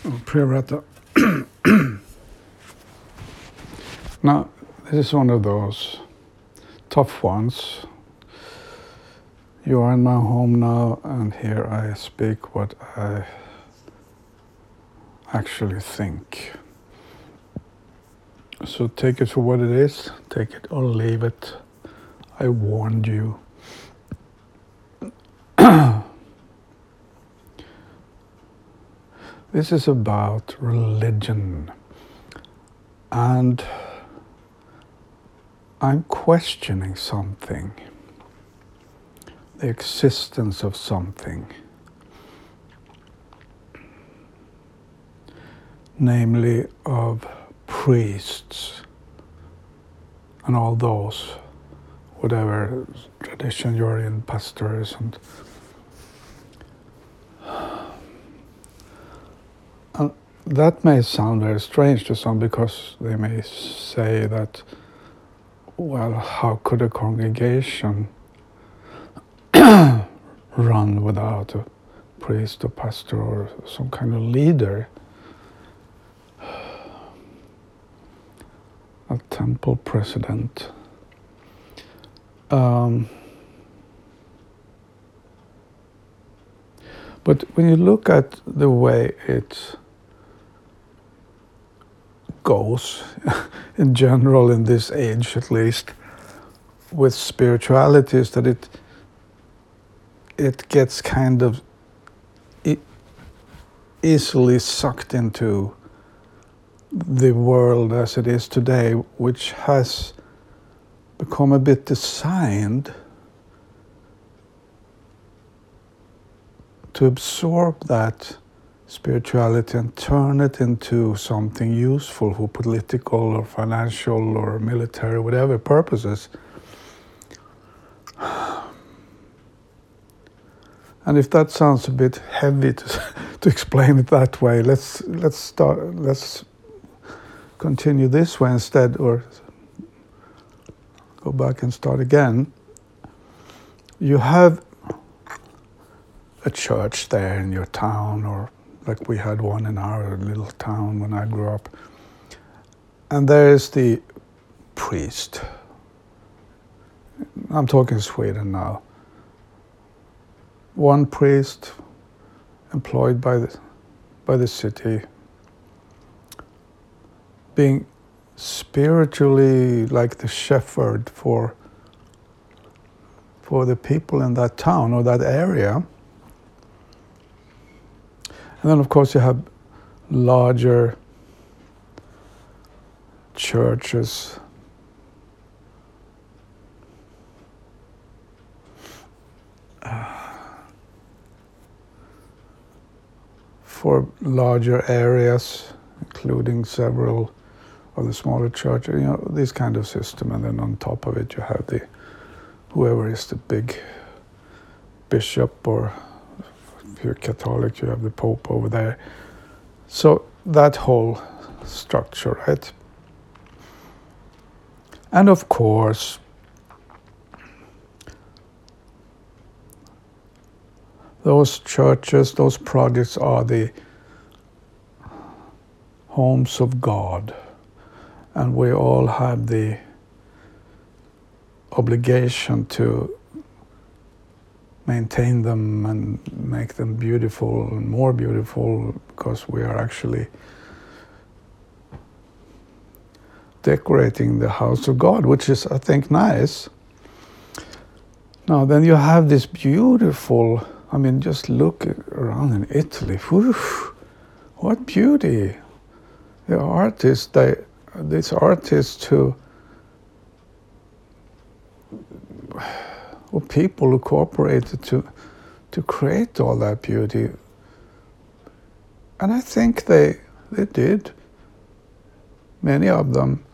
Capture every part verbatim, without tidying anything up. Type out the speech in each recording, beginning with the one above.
Priyarata. Now, this is one of those tough ones. You are in my home now, and here I speak what I actually think. So take it for what it is, take it or leave it. I warned you. This is about religion, and I'm questioning something, the existence of something, namely of priests and all those, whatever tradition you're in, pastors and And that may sound very strange to some, because they may say that, well, how could a congregation run without a priest or pastor or some kind of leader? A temple president. Um, but when you look at the way it goes, in general, in this age at least, with spirituality, is that it it gets kind of e- easily sucked into the world as it is today, which has become a bit designed to absorb that spirituality and turn it into something useful for political or financial or military, whatever purposes. And if that sounds a bit heavy to to explain it that way, let's let's start. Let's continue this way instead, or go back and start again. You have a church there in your town, or like we had one in our little town when I grew up. And there is the priest. I'm talking Sweden now. One priest employed by the, by the city, being spiritually like the shepherd for, for the people in that town or that area. And then, of course, you have larger churches. For larger areas, including several of the smaller churches, you know, this kind of system. And then on top of it, you have the, whoever is the big bishop, or if you're Catholic, you have the Pope over there. So that whole structure, right? And of course, those churches, those projects are the homes of God. And we all have the obligation to maintain them and make them beautiful and more beautiful, because we are actually decorating the house of God, which is, I think, nice. Now, then you have this beautiful, I mean, just look around in Italy. Whew, what beauty. The artists, they, these artists who, or people who cooperated to, to create all that beauty. And I think they, they did, many of them,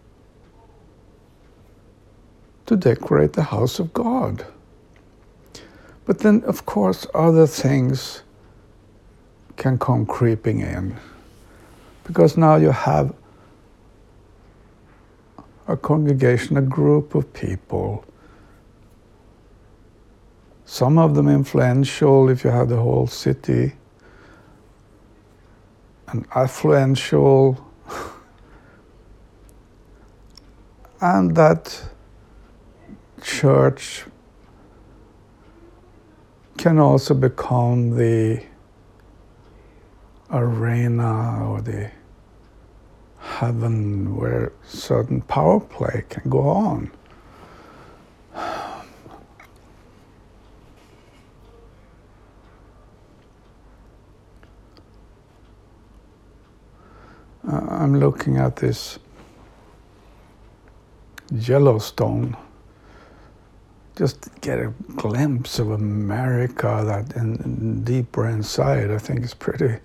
to decorate the house of God. But then, of course, other things can come creeping in, because now you have a congregation, a group of people, some of them influential if you have the whole city, an affluential, and that church can also become the arena or the heaven where certain power play can go on. Uh, I'm looking at this Yellowstone, just get a glimpse of America that in, in deeper inside I think is pretty,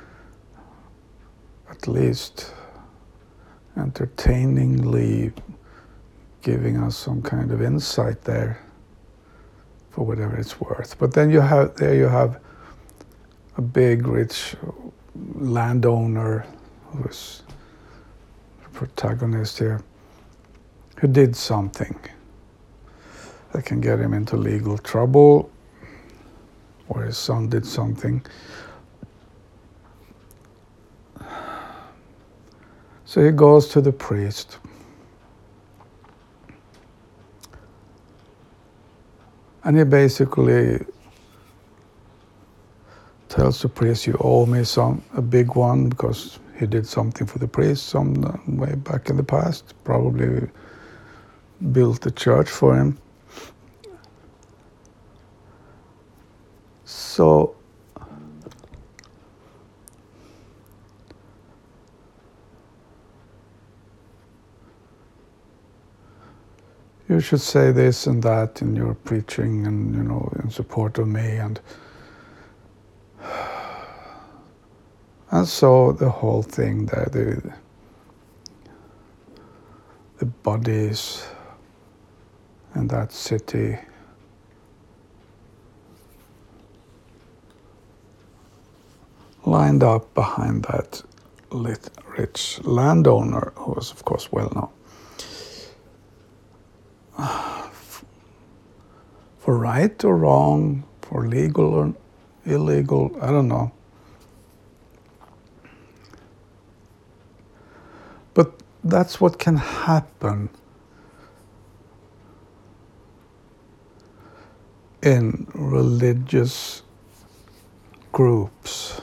at least entertainingly giving us some kind of insight there for whatever it's worth. But then you have, there you have a big rich landowner who's the protagonist here, who did something that can get him into legal trouble, or his son did something. So he goes to the priest. And he basically tells the priest, you owe me some a big one, because he did something for the priest some way back in the past, probably built a church for him. So you should say this and that in your preaching, and you know, in support of me, and and so the whole thing there, the the bodies in that city lined up behind that lit, rich landowner, who was of course well known. For right or wrong, for legal or illegal, I don't know. But that's what can happen in religious groups.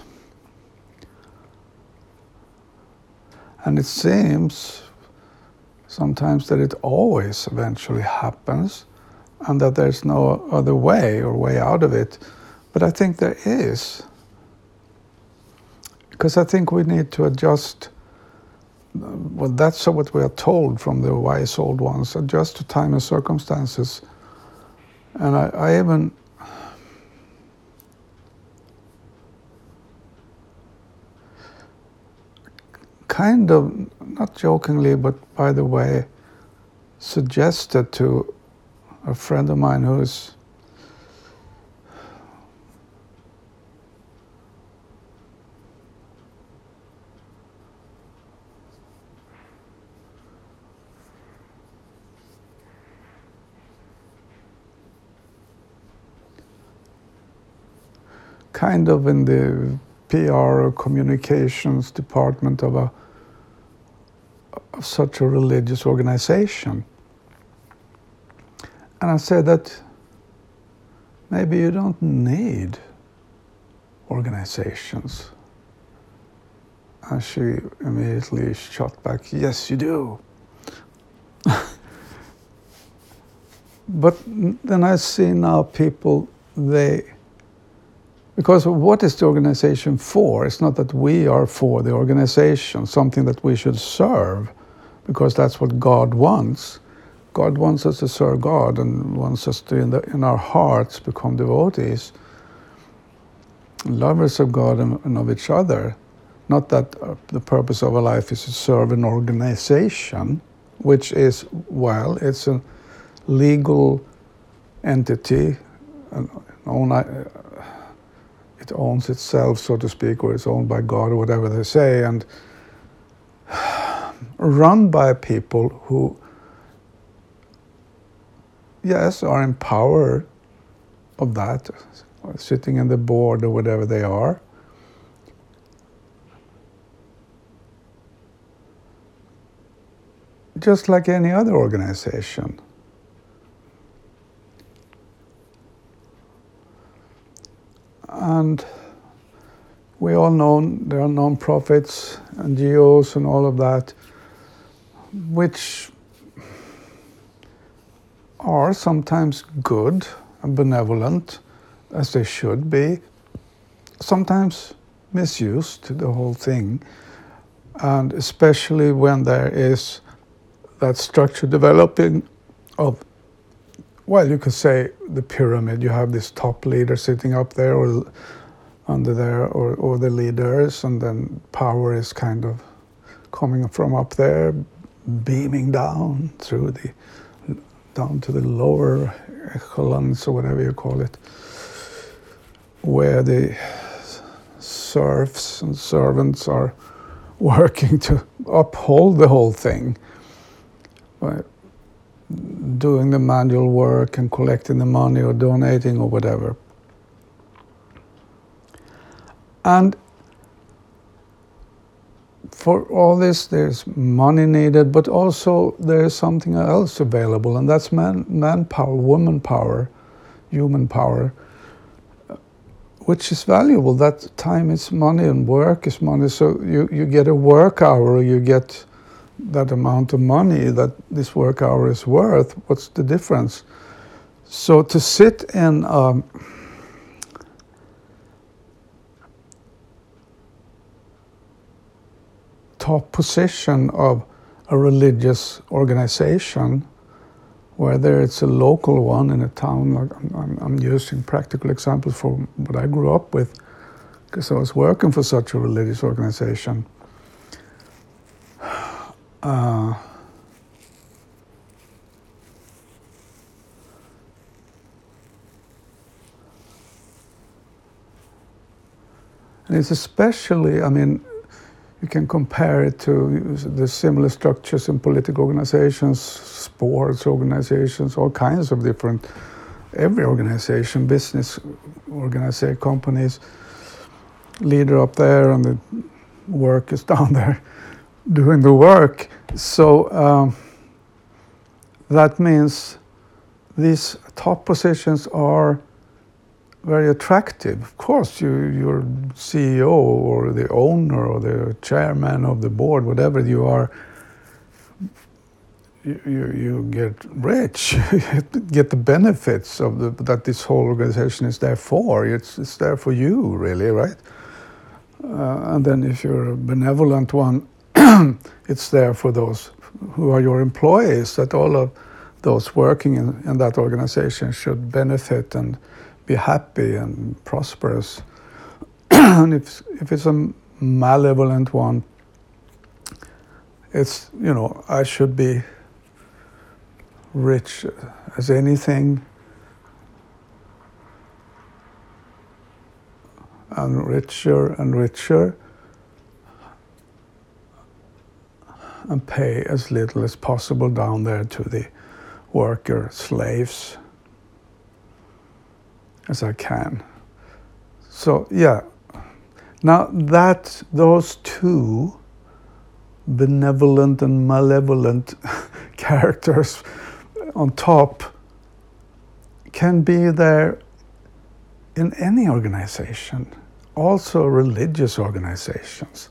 And it seems sometimes that it always eventually happens, and that there's no other way or way out of it. But I think there is. Because I think we need to adjust. Well, that's what we are told from the wise old ones, adjust to time and circumstances. And I, I even kind of, not jokingly, but by the way, suggested to a friend of mine who's kind of in the P R or communications department of a of such a religious organization. And I said that maybe you don't need organizations. And she immediately shot back, yes, you do. But then I see now people, they, because what is the organization for? It's not that we are for the organization, something that we should serve, because that's what God wants. God wants us to serve God and wants us to, in, the, in our hearts, become devotees, lovers of God and, and of each other. Not that uh, the purpose of our life is to serve an organization, which is, well, it's a legal entity, an own, uh, it owns itself, so to speak, or it's owned by God, or whatever they say, and run by people who, yes, are in power of that, sitting in the board or whatever they are. just like any other organization. And we all know there are non-profits, N G Os and all of that, which are sometimes good and benevolent, as they should be, sometimes misused, the whole thing. And especially when there is that structure developing of, well, you could say the pyramid. You have this top leader sitting up there or under there, or, or the leaders, and then power is kind of coming from up there, beaming down through the, down to the lower echelons, or whatever you call it, where the serfs and servants are working to uphold the whole thing by doing the manual work and collecting the money or donating or whatever. And for all this, there's money needed, but also there's something else available, and that's man, manpower, woman power, human power, which is valuable. That time is money and work is money. So you, you get a work hour, you get that amount of money that this work hour is worth. What's the difference? So to sit in a top position of a religious organization, whether it's a local one in a town, like I'm, I'm using practical examples from what I grew up with, because I was working for such a religious organization. Uh, and it's especially, I mean, you can compare it to the similar structures in political organizations, sports organizations, all kinds of different, every organization, business organization, companies, leader up there and the workers down there doing the work. So um, that means these top positions are very attractive. Of course, you, you're C E O or the owner or the chairman of the board, whatever you are, you, you, you get rich, you get the benefits of the, that this whole organization is there for. It's, it's there for you, really, right? Uh, and then if you're a benevolent one, it's there for those who are your employees, that all of those working in, in that organization should benefit and be happy and prosperous. And if, if it's a malevolent one, it's, you know, I should be rich as anything and richer and richer and pay as little as possible down there to the worker slaves as I can. So yeah, now that those two benevolent and malevolent characters on top can be there in any organization, also religious organizations.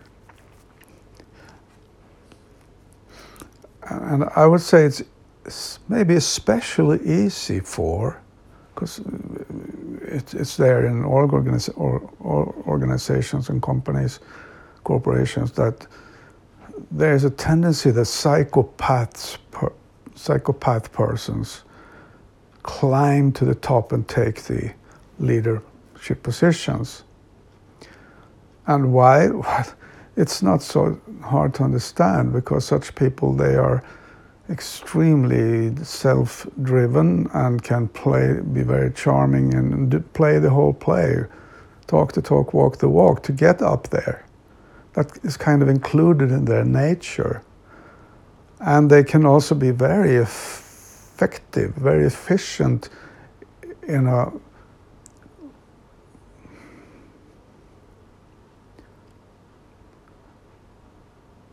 And I would say it's maybe especially easy for, because it, it's there in all, organiz or, all organizations and companies, corporations, that there's a tendency that psychopaths, per, psychopath persons climb to the top and take the leadership positions. And why? It's not so hard to understand, because such people, they are extremely self-driven and can play, be very charming and play the whole play, talk the talk, walk the walk to get up there. That is kind of included in their nature. And they can also be very effective, very efficient in a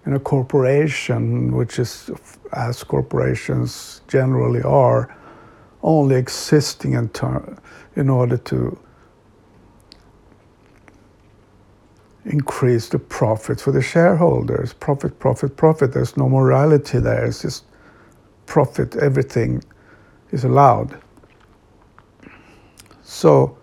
in a corporation, which is, as corporations generally are, only existing in, ter- in order to increase the profit for the shareholders. Profit, profit, profit. There's no morality there. It's just profit. Everything is allowed. So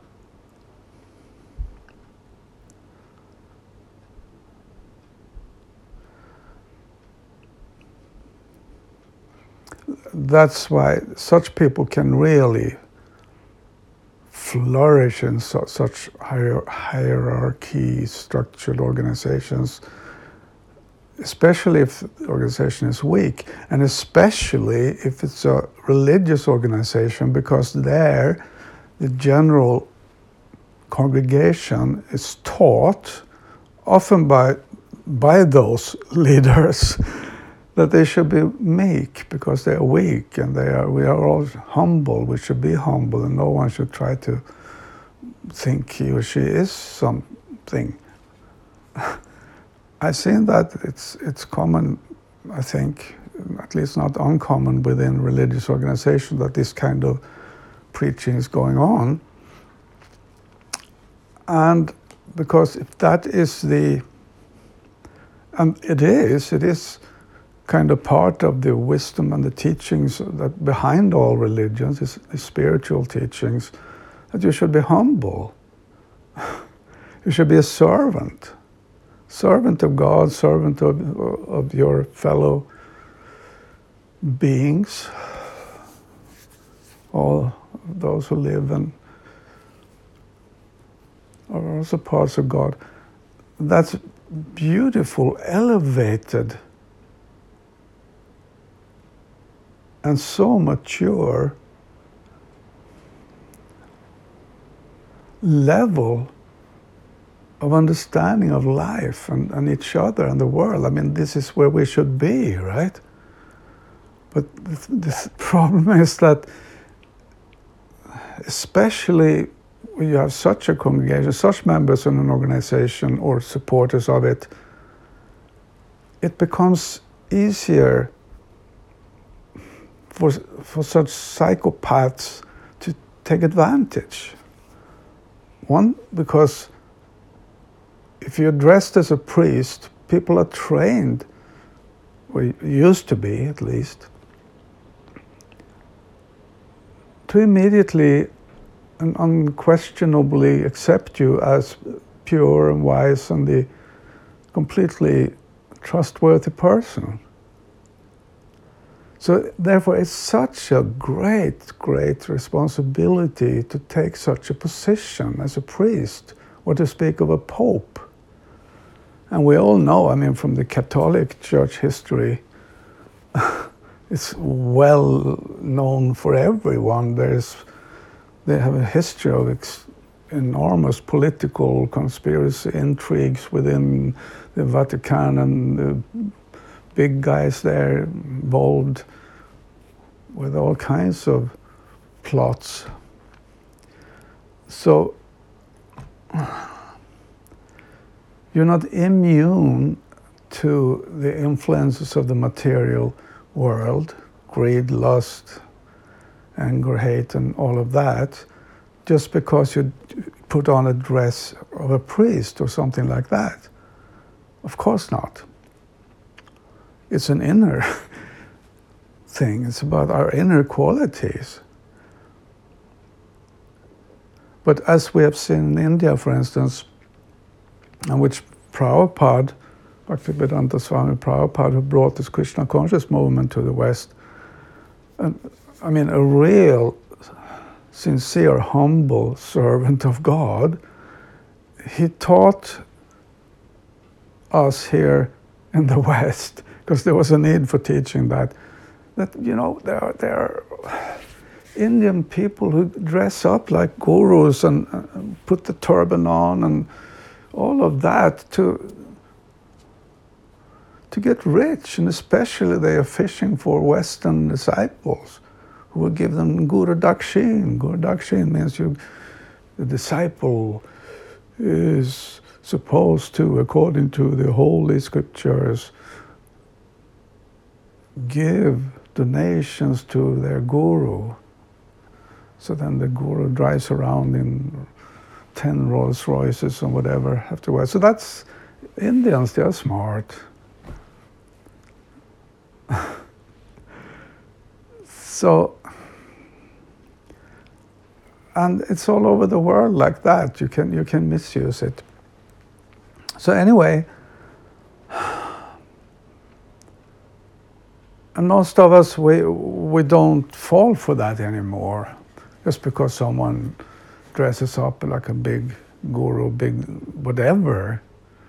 that's why such people can really flourish in so, such hier- hierarchy structured organizations, especially if the organization is weak, and especially if it's a religious organization, because there the general congregation is taught, often by by those leaders, that they should be meek because they are weak, and they are. We are all humble. We should be humble, and no one should try to think he or she is something. I've seen that it's it's common. I think, at least not uncommon within religious organizations, that this kind of preaching is going on. And because if that is the, and it is, it is. kind of part of the wisdom and the teachings that behind all religions is the spiritual teachings, that you should be humble. You should be a servant, servant of God, servant of, of your fellow beings, all those who live and are also parts of God. That's beautiful, elevated, and so mature level of understanding of life and, and each other and the world. I mean, this is where we should be, right? But the, the problem is that, especially when you have such a congregation, such members in an organization or supporters of it, it becomes easier For, for such psychopaths to take advantage. One, because if you're dressed as a priest, people are trained, or used to be at least, to immediately and unquestionably accept you as pure and wise and the completely trustworthy person. So therefore, it's such a great, great responsibility to take such a position as a priest, or to speak of a pope. And we all know, I mean, from the Catholic Church history, it's well known for everyone. There's, they have a history of ex- enormous political conspiracy intrigues within the Vatican, and the big guys there involved with all kinds of plots. So you're not immune to the influences of the material world, greed, lust, anger, hate, and all of that, just because you put on a dress of a priest or something like that. Of course not. It's an inner thing. It's about our inner qualities. But as we have seen in India, for instance, and which Prabhupada, Bhaktivedanta Swami Prabhupada, who brought this Krishna conscious movement to the West, and I mean, a real, sincere, humble servant of God, he taught us here in the West, because there was a need for teaching that, that, you know, there are, there are Indian people who dress up like gurus and uh, put the turban on and all of that to to get rich, and especially they are fishing for Western disciples who will give them Guru Dakshin. Guru Dakshin means you, the disciple is supposed to, according to the holy scriptures, give donations to their guru. So then the guru drives around in ten Rolls Royces or whatever afterwards. So that's, Indians, they're smart. So, and it's all over the world like that. You can, you can misuse it. So anyway, and most of us, we, we don't fall for that anymore. Just because someone dresses up like a big guru, big whatever.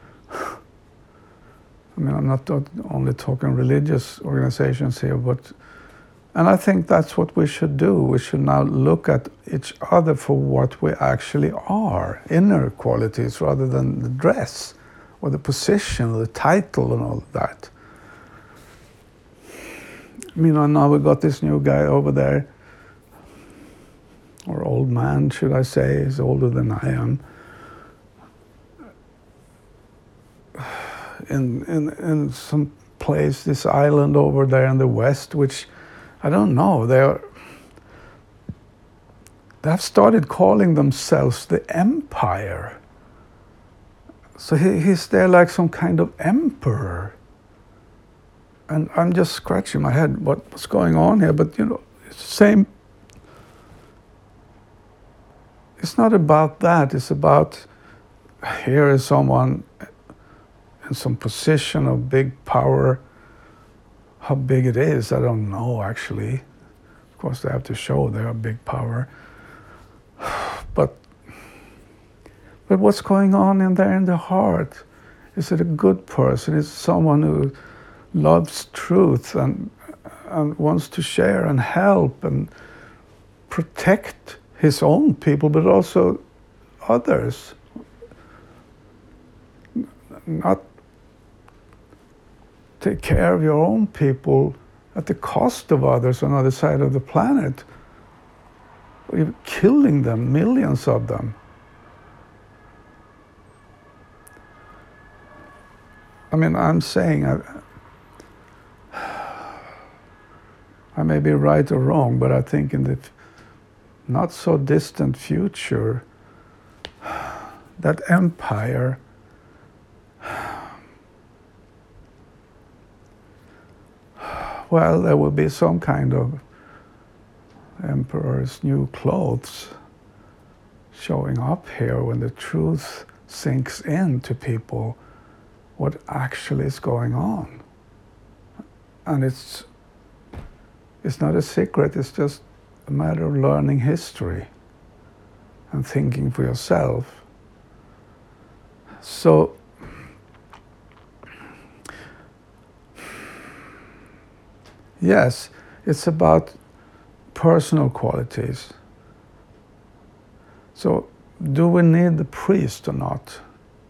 I mean, I'm not only talking religious organizations here, but, and I think that's what we should do. We should now look at each other for what we actually are, inner qualities, rather than the dress or the position or the title and all of that. I mean, now we got this new guy over there, or old man, should I say, he's older than I am. In, in, in some place, this island over there in the west, which, I don't know, they're, they've started calling themselves the Empire. So he, he's there like some kind of emperor. And I'm just scratching my head, what, what's going on here? But, you know, it's the same. It's not about that. It's about, here is someone in some position of big power. How big it is, I don't know, actually. Of course, they have to show they have big power. But, but what's going on in there in the heart? Is it a good person? Is it someone who loves truth and, and wants to share and help and protect his own people, but also others? Not take care of your own people at the cost of others on the other side of the planet. You're killing them, millions of them. I mean, I'm saying, I, I may be right or wrong, but I think in the not so distant future, that empire well, there will be some kind of emperor's new clothes showing up here when the truth sinks into people, what actually is going on. And it's, it's not a secret, it's just a matter of learning history and thinking for yourself. So, yes, it's about personal qualities. So, do we need the priest or not?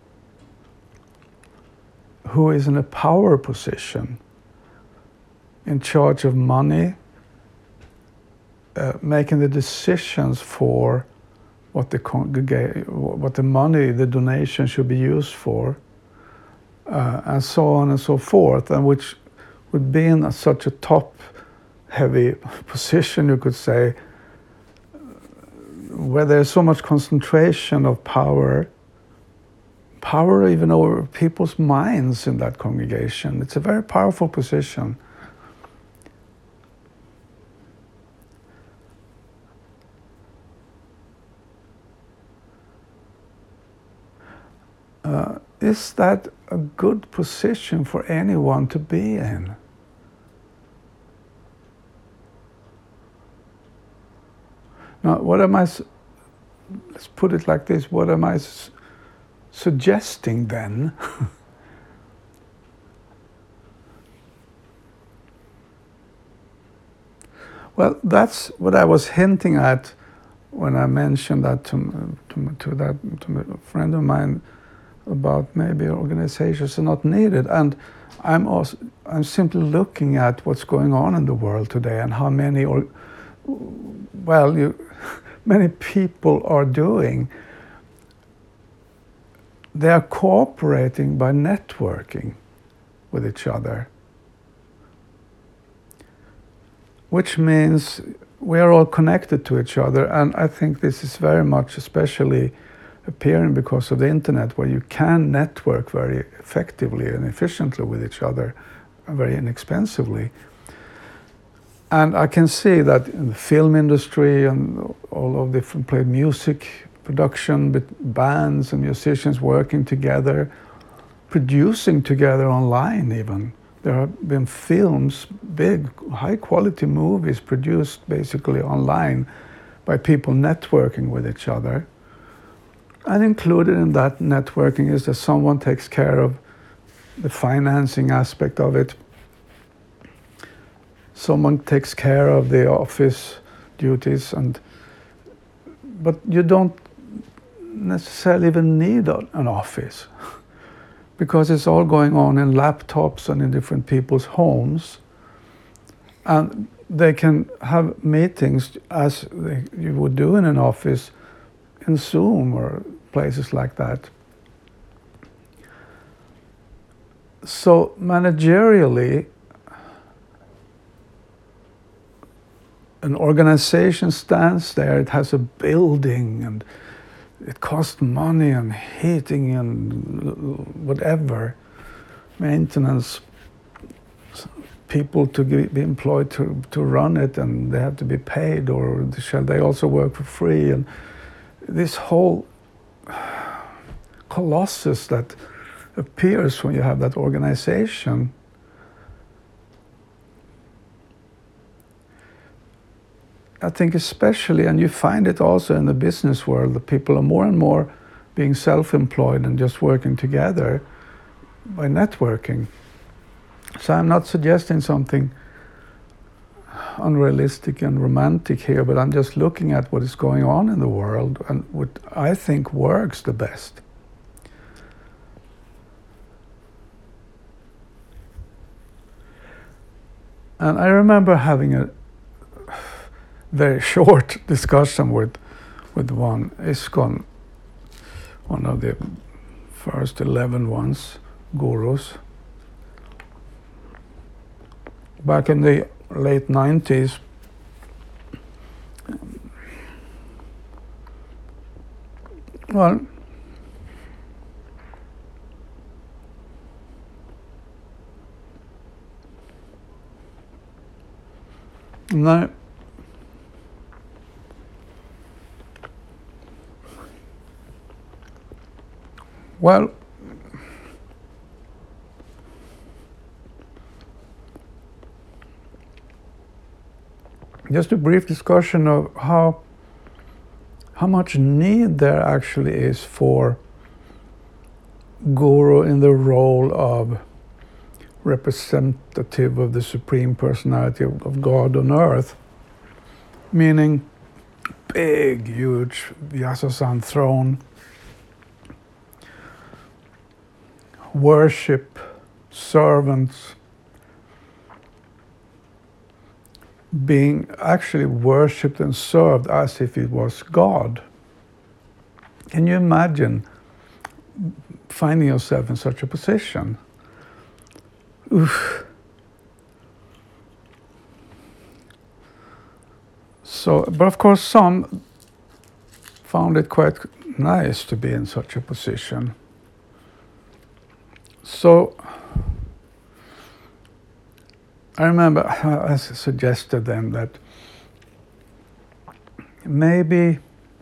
Who is in a power position, in charge of money, uh, making the decisions for what the congregation, what the money, the donation should be used for, uh, and so on and so forth, and which would be in a, such a top-heavy position, you could say, where there's so much concentration of power, power even over people's minds in that congregation. It's a very powerful position. Uh, is that a good position for anyone to be in? Now, what am I, let's put it like this, what am I su- suggesting then? Well, that's what I was hinting at when I mentioned that to, to, to that to a friend of mine about maybe organizations are not needed. And I'm also, I'm simply looking at what's going on in the world today and how many, or, well, you, many people are doing they are cooperating by networking with each other, which means we are all connected to each other. And I think this is very much especially appearing because of the internet, where you can network very effectively and efficiently with each other, very inexpensively. And I can see that in the film industry and all of different play music production, with bands and musicians working together, producing together online even. There have been films, big, high-quality movies produced basically online by people networking with each other. And included in that networking is that someone takes care of the financing aspect of it. Someone takes care of the office duties, and but you don't necessarily even need an office because it's all going on in laptops and in different people's homes, and they can have meetings as they, you would do in an office in Zoom or places like that. So managerially, an organization stands there, it has a building and it costs money and heating and whatever, maintenance, people to be employed to, to run it, and they have to be paid, or shall they also work for free? And this whole colossus that appears when you have that organization, I think especially, and you find it also in the business world, that people are more and more being self-employed and just working together by networking. So I'm not suggesting something unrealistic and romantic here, but I'm just looking at what is going on in the world and what I think works the best. And I remember having a very short discussion with with one ISKCON, one of the first eleven ones, gurus, back in the late nineties. Well, no. Well, just a brief discussion of how how much need there actually is for guru in the role of representative of the Supreme Personality of, of God on earth, meaning big, huge Vyasasan throne, worship, servants, being actually worshipped and served as if it was God. Can you imagine finding yourself in such a position? Oof. So, but of course some found it quite nice to be in such a position. So I remember I suggested then that maybe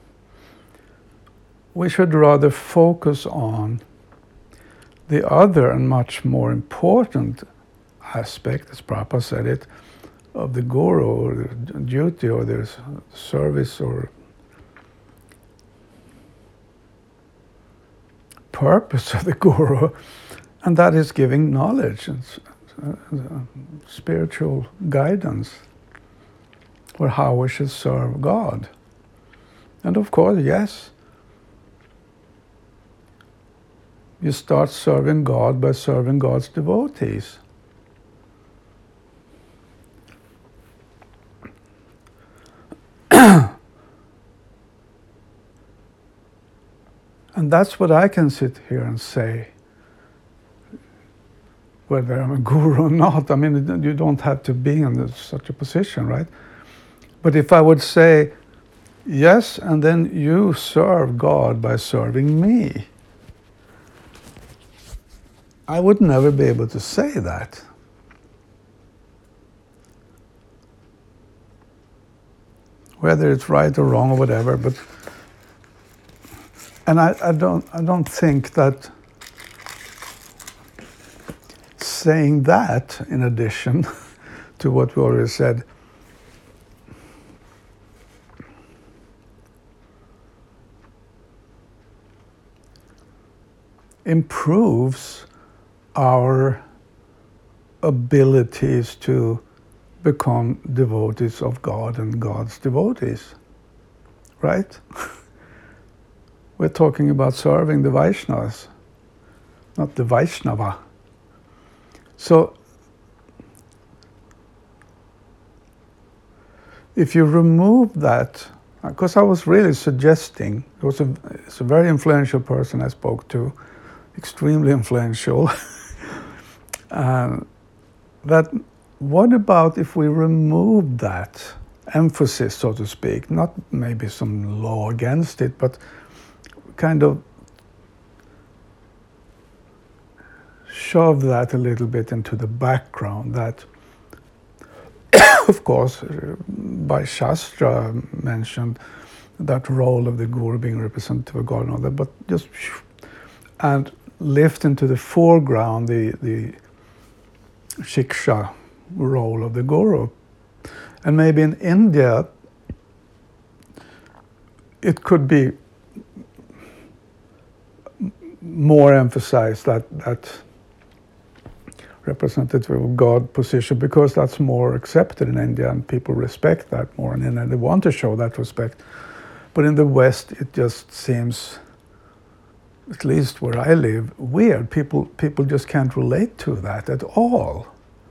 we should rather focus on the other and much more important aspect, as Prabhupada said it, of the guru, or the duty, or the service, or purpose of the guru, and that is giving knowledge and uh, spiritual guidance for how we should serve God. And of course, yes, you start serving God by serving God's devotees. And that's what I can sit here and say, whether I'm a guru or not. I mean, you don't have to be in such a position, right? But if I would say, yes, and then you serve God by serving me, I would never be able to say that. Whether it's right or wrong or whatever, but and I, I don't I don't think that saying that, in addition to what we already said, improves our abilities to become devotees of God and God's devotees, right? We're talking about serving the Vaishnavas, not the Vaishnava. So, if you remove that, because I was really suggesting, it was a, it's a very influential person I spoke to, extremely influential, uh, that what about if we remove that emphasis, so to speak, not maybe some law against it, but kind of shove that a little bit into the background, that of course by Shastra mentioned that role of the guru being representative of God and all that, but just and lift into the foreground the the shiksha role of the guru. And maybe in India it could be more emphasized, that that representative of God position, because that's more accepted in India and people respect that more, and, and they want to show that respect. But in the West it just seems, at least where I live, weird. People people just can't relate to that at all.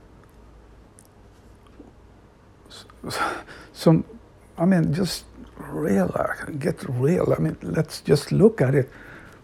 So, I mean, just real, get real. I mean, let's just look at it.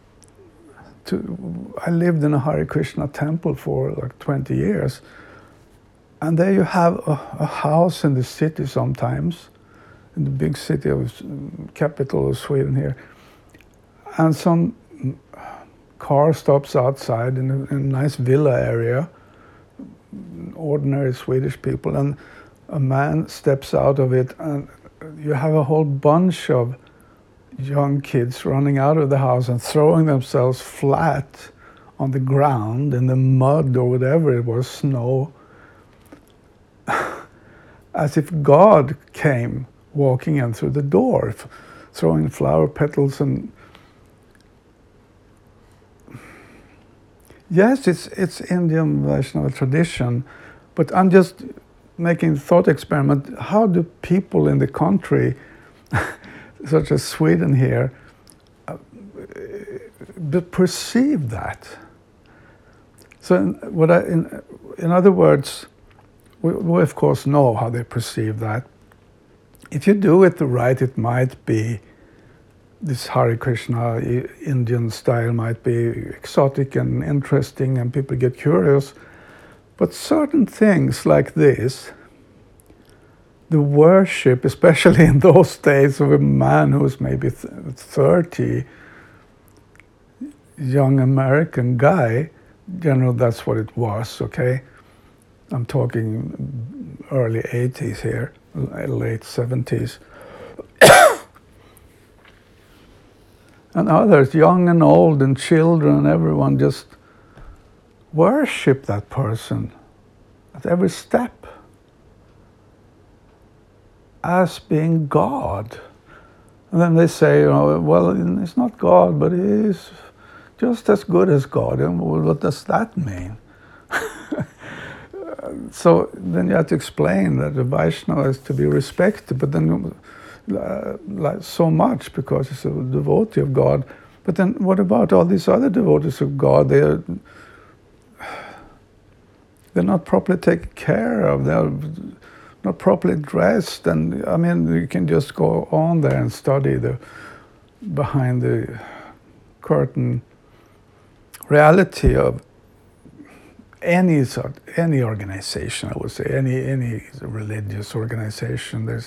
To, I lived in a Hare Krishna temple for like twenty years, and there you have a, a house in the city sometimes, in the big city of capital of Sweden here, and some car stops outside in a, in a nice villa area, ordinary Swedish people, and a man steps out of it, and you have a whole bunch of young kids running out of the house and throwing themselves flat on the ground in the mud or whatever it was, snow, as if God came walking in through the door, throwing flower petals. And yes, it's it's Indian Vaishnava tradition, but I'm just making a thought experiment. How do people in the country, such as Sweden here, uh, perceive that? So, in, what I, in, in other words, we, we of course know how they perceive that. If you do it right, it might be this Hare Krishna Indian style, might be exotic and interesting, and people get curious. But certain things like this, the worship, especially in those days, of a man who was maybe thirty, young American guy, generally that's what it was, okay? I'm talking early eighties here, late seventies. And others, young and old and children, everyone just worship that person at every step as being God. And then they say, you know, well, it's not God, but he is just as good as God. And well, what does that mean? So then you have to explain that the Vaishnava is to be respected, but then uh, like so much because he's a devotee of God. But then what about all these other devotees of God? They're they're not properly taken care of. They're not properly dressed, and I mean, you can just go on there and study the behind the curtain reality of any sort, any organization, I would say, any any religious organization. There's,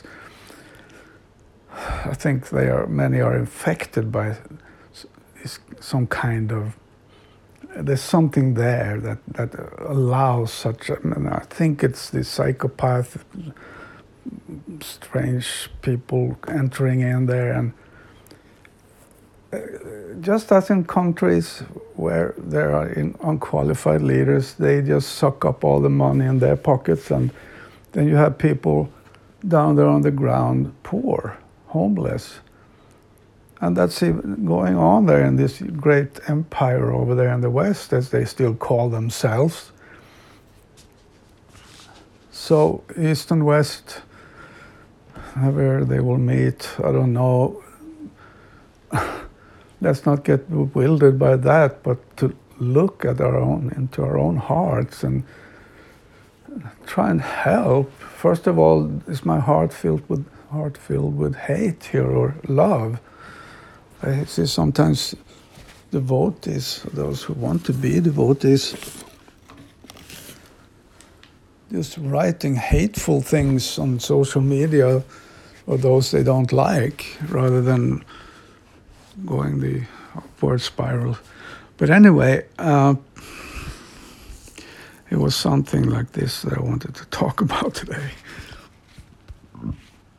I think they are many are infected by some kind of. There's something there that that allows such. A, and I think it's the psychopath, strange people entering in there, and just as in countries where there are unqualified leaders, they just suck up all the money in their pockets, and then you have people down there on the ground, poor, homeless. And that's going on there in this great empire over there in the West, as they still call themselves. So East and West, where they will meet, I don't know. Let's not get bewildered by that, but to look at our own, into our own hearts and try and help. First of all, is my heart filled with heart filled with hate here or love? I see sometimes devotees, those who want to be devotees, just writing hateful things on social media or those they don't like, rather than going the upward spiral. But anyway, uh, it was something like this that I wanted to talk about today.